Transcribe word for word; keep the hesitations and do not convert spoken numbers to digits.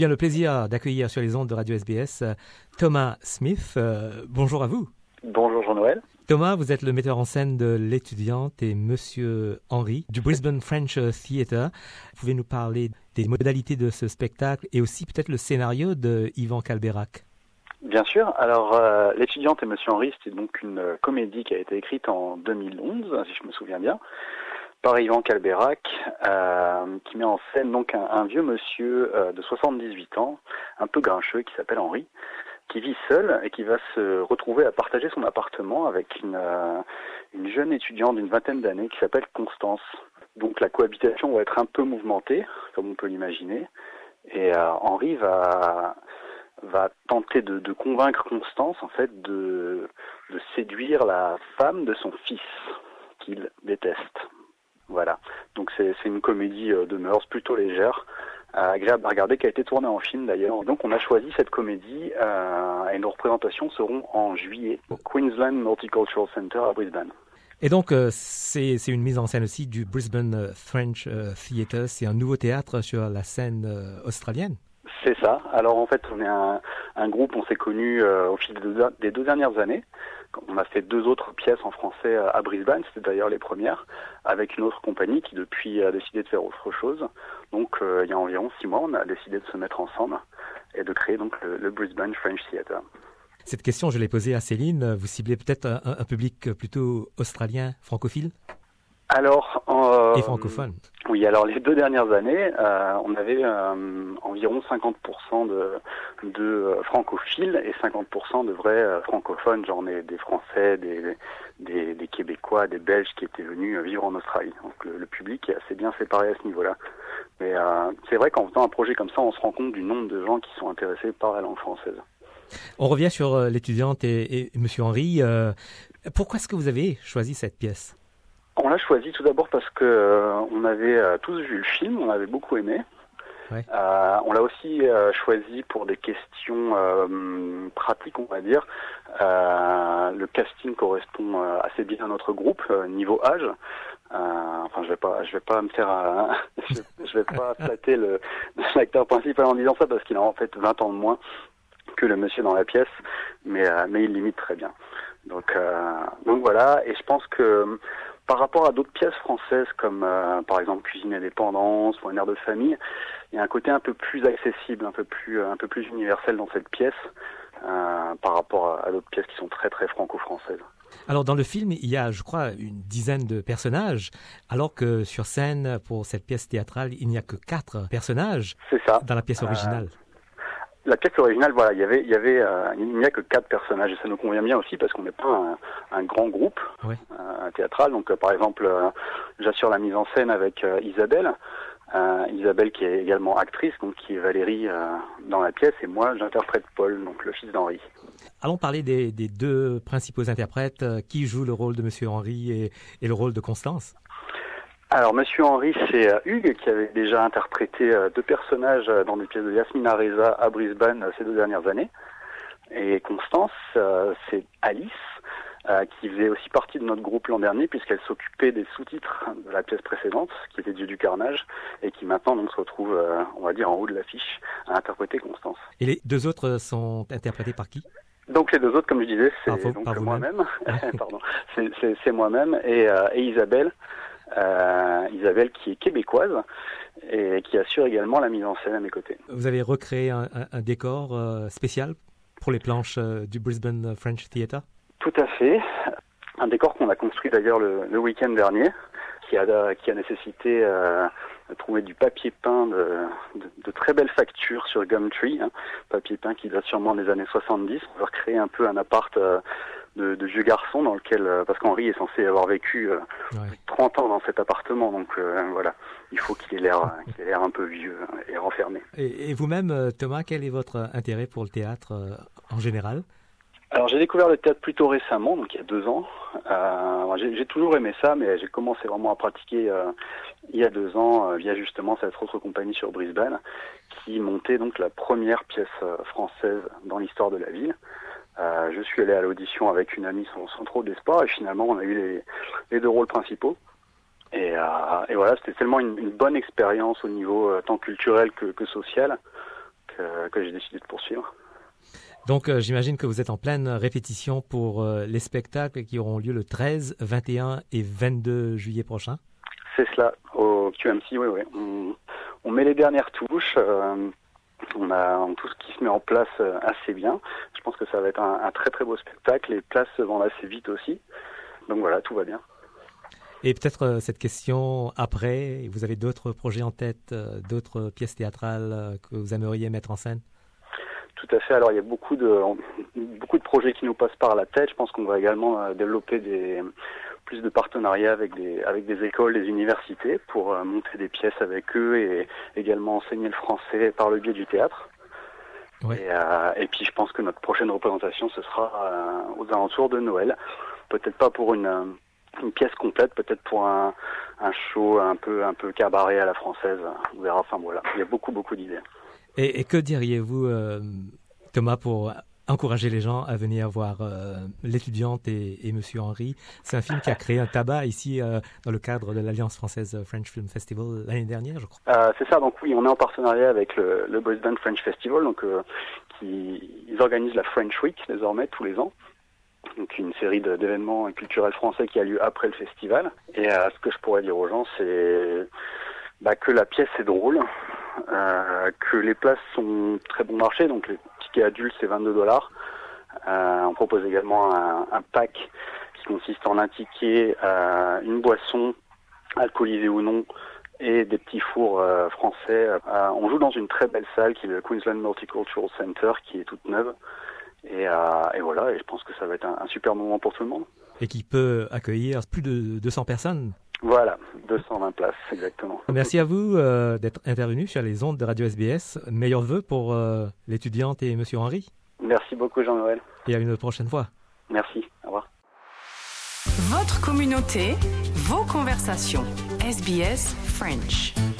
bien, le plaisir d'accueillir sur les ondes de Radio S B S Thomas Smith. Euh, bonjour à vous. Bonjour Jean-Noël. Thomas, vous êtes le metteur en scène de L'étudiante et Monsieur Henry du Brisbane French Theatre. Vous pouvez nous parler des modalités de ce spectacle et aussi peut-être le scénario de Yvan Calbeyrac. Bien sûr. Alors, euh, L'étudiante et Monsieur Henry, c'était donc une euh, comédie qui a été écrite en deux mille onze, si je me souviens bien, par Yvan Calbeyrac, euh, qui met en scène donc un, un vieux monsieur euh, de soixante-dix-huit ans, un peu grincheux, qui s'appelle Henry, qui vit seul et qui va se retrouver à partager son appartement avec une, euh, une jeune étudiante d'une vingtaine d'années qui s'appelle Constance. Donc la cohabitation va être un peu mouvementée, comme on peut l'imaginer, et euh, Henry va... va tenter de, de convaincre Constance en fait de, de séduire la femme de son fils qu'il déteste. Voilà. Donc c'est, c'est une comédie de mœurs plutôt légère, euh, agréable à regarder, qui a été tournée en film d'ailleurs. Donc on a choisi cette comédie euh, et nos représentations seront en juillet au Queensland Multicultural Center à Brisbane. Et donc, euh, c'est, c'est une mise en scène aussi du Brisbane French Theatre. C'est un nouveau théâtre sur la scène euh, australienne. C'est ça. Alors en fait, on est un, un groupe, on s'est connus euh, au fil des deux, des deux dernières années. On a fait deux autres pièces en français à Brisbane, c'était d'ailleurs les premières, avec une autre compagnie qui depuis a décidé de faire autre chose. Donc euh, il y a environ six mois, on a décidé de se mettre ensemble et de créer donc le, le Brisbane French Theatre. Cette question, je l'ai posée à Céline. Vous ciblez peut-être un, un public plutôt australien, francophile ? Alors, euh, et francophone. Oui, alors les deux dernières années, euh, on avait euh, environ cinquante pour cent de, de euh, francophiles et cinquante pour cent de vrais euh, francophones, genre des, des Français, des, des, des Québécois, des Belges qui étaient venus euh, vivre en Australie. Donc le, le public est assez bien séparé à ce niveau-là. Mais euh, c'est vrai qu'en faisant un projet comme ça, on se rend compte du nombre de gens qui sont intéressés par la langue française. On revient sur euh, L'étudiante et, et Monsieur Henry. Euh, pourquoi est-ce que vous avez choisi cette pièce ? On l'a choisi tout d'abord parce que euh, on avait euh, tous vu le film, on avait beaucoup aimé. Ouais. Euh, on l'a aussi euh, choisi pour des questions euh, pratiques, on va dire. Euh, le casting correspond euh, assez bien à notre groupe, euh, niveau âge. Euh, enfin, je vais pas, je vais pas me faire, euh, je, je vais pas flatter le l'acteur principal en disant ça parce qu'il a en fait vingt ans de moins que le monsieur dans la pièce, mais euh, mais il l'imite très bien. Donc euh, donc voilà, et je pense que par rapport à d'autres pièces françaises comme euh, par exemple Cuisine et dépendance ou Un air de famille, il y a un côté un peu plus accessible, un peu plus un peu plus universel dans cette pièce euh, par rapport à, à d'autres pièces qui sont très très franco-françaises. Alors dans le film, il y a, je crois, une dizaine de personnages, alors que sur scène, pour cette pièce théâtrale, il n'y a que quatre personnages. C'est ça. Dans la pièce originale. Euh... La pièce originale, voilà, il y avait, il y avait, euh, il n'y a que quatre personnages et ça nous convient bien aussi parce qu'on n'est pas un, un grand groupe oui. euh, théâtral. Donc, euh, par exemple, euh, j'assure la mise en scène avec euh, Isabelle, euh, Isabelle qui est également actrice, donc qui est Valérie euh, dans la pièce, et moi, j'interprète Paul, donc le fils d'Henri. Allons parler des, des deux principaux interprètes euh, qui jouent le rôle de Monsieur Henry et, et le rôle de Constance. Alors, Monsieur Henry, c'est euh, Hugues qui avait déjà interprété euh, deux personnages euh, dans des pièces de Yasmina Reza à Brisbane euh, ces deux dernières années. Et Constance, euh, c'est Alice, euh, qui faisait aussi partie de notre groupe l'an dernier puisqu'elle s'occupait des sous-titres de la pièce précédente, qui était Dieu du carnage, et qui maintenant donc se retrouve, euh, on va dire, en haut de l'affiche à interpréter Constance. Et les deux autres sont interprétés par qui ? Donc les deux autres, comme je disais, c'est par vous, donc par moi-même, pardon, c'est, c'est, c'est moi-même et, euh, et Isabelle. Euh, Isabelle qui est québécoise et qui assure également la mise en scène à mes côtés. Vous avez recréé un, un, un décor euh, spécial pour les planches euh, du Brisbane French Theatre ? Tout à fait. Un décor qu'on a construit d'ailleurs le, le week-end dernier, qui a, qui a nécessité euh, de trouver du papier peint de, de, de très belles factures sur Gumtree, hein, papier peint qui date sûrement des années soixante-dix. On va recréer un peu un appart euh, De, de vieux garçon dans lequel, euh, parce qu'Henri est censé avoir vécu euh, ouais. trente ans dans cet appartement, donc euh, voilà, il faut qu'il ait l'air, qu'il ait l'air un peu vieux et renfermé. Et, et vous-même, Thomas, quel est votre intérêt pour le théâtre euh, en général ? Alors j'ai découvert le théâtre plutôt récemment, donc il y a deux ans. Euh, j'ai, j'ai toujours aimé ça, mais j'ai commencé vraiment à pratiquer euh, il y a deux ans euh, via justement cette autre compagnie sur Brisbane qui montait donc la première pièce euh, française dans l'histoire de la ville. Euh, je suis allé à l'audition avec une amie sans, sans trop d'espoir et finalement on a eu les, les deux rôles principaux. Et, euh, et voilà, c'était tellement une, une bonne expérience au niveau euh, tant culturel que, que social que que, que j'ai décidé de poursuivre. Donc euh, j'imagine que vous êtes en pleine répétition pour euh, les spectacles qui auront lieu le treize, vingt et un et vingt-deux juillet prochain. C'est cela, au Q M C, oui, oui. On, on met les dernières touches, euh, on a tout ce qui se met en place euh, assez bien. Je pense que ça va être un, un très très beau spectacle, les places se vendent assez vite aussi. Donc voilà, tout va bien. Et peut-être euh, cette question après, vous avez d'autres projets en tête, euh, d'autres pièces théâtrales euh, que vous aimeriez mettre en scène? Tout à fait. Alors il y a beaucoup de beaucoup de projets qui nous passent par la tête. Je pense qu'on va également euh, développer des plus de partenariats avec des avec des écoles, des universités pour euh, monter des pièces avec eux et également enseigner le français par le biais du théâtre. Ouais. Et, euh, et puis je pense que notre prochaine représentation ce sera euh, aux alentours de Noël. Peut-être pas pour une une pièce complète, peut-être pour un un show un peu un peu cabaret à la française. On verra. Enfin voilà, il y a beaucoup beaucoup d'idées. Et, et que diriez-vous, euh, Thomas, pour encourager les gens à venir voir euh, L'étudiante et, et Monsieur Henry? C'est un film qui a créé un tabac ici euh, dans le cadre de l'Alliance française French Film Festival l'année dernière, je crois. Euh, c'est ça, donc oui, on est en partenariat avec le, le Brisbane French Festival, donc euh, qui ils organisent la French Week désormais tous les ans. Donc une série de, d'événements culturels français qui a lieu après le festival. Et euh, ce que je pourrais dire aux gens, c'est bah, que la pièce est drôle. Euh, que les places sont très bon marché, donc les tickets adultes c'est vingt-deux dollars. Euh, on propose également un, un pack qui consiste en un ticket, euh, une boisson, alcoolisée ou non, et des petits fours euh, français. Euh, on joue dans une très belle salle qui est le Queensland Multicultural Center, qui est toute neuve. Et, euh, et voilà, et je pense que ça va être un, un super moment pour tout le monde. Et qui peut accueillir plus de deux cents personnes. Voilà, deux cent vingt places, exactement. Merci à vous euh, d'être intervenu sur les ondes de Radio S B S. Meilleurs vœux pour euh, l'étudiante et Monsieur Henry. Merci beaucoup Jean-Noël. Et à une prochaine fois. Merci, au revoir. Votre communauté, vos conversations. S B S French.